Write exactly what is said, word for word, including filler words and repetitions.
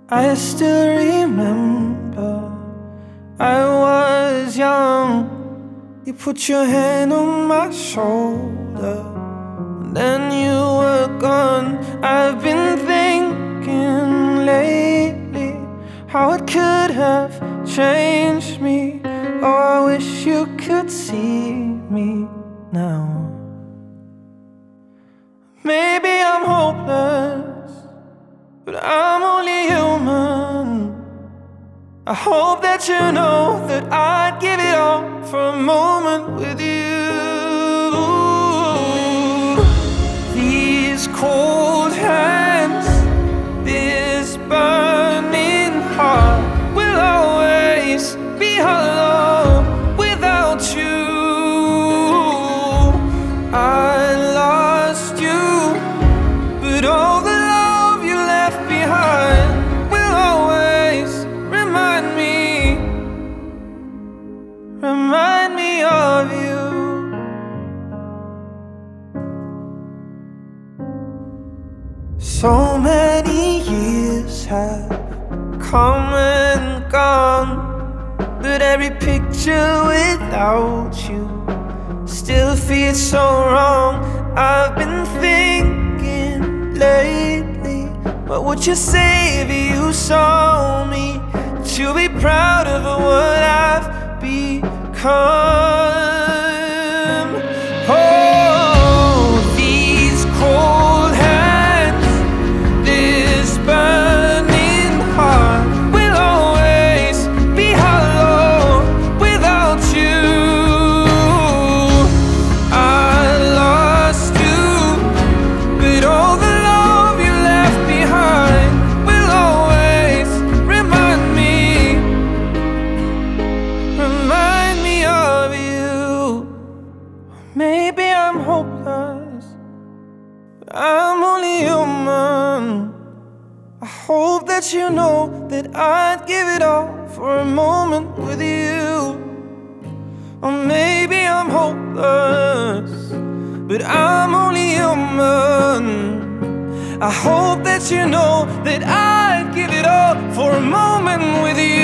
I still remember I was young. You put your hand on my shoulder, and then you were gone. I've been thinking lately how it could have changed me. Oh, I wish you could see me now. Maybe I'm hopeless, but I'm only human. I hope that you know that I'd give it all for a moment with you. These cold hands, this burning heart will always be hollow without you. I lost you, but all the love you left behind will always remind me, remind me of you. So many years have come and gone, but every picture without you still feels so wrong. I've been thinking lately, what would you say if you saw me? Would you be proud of what I've become? Oh, these cold hands, this burning heart will always be hollow without you. I lost you, but all the love you left behind will always remind me, remind me of you. Maybe I'm hopeless, but I'm only human. I hope that you know that I'd give it all for a moment with you. Or maybe I'm hopeless, but I'm only human. I hope that you know that I'd give it all for a moment with you.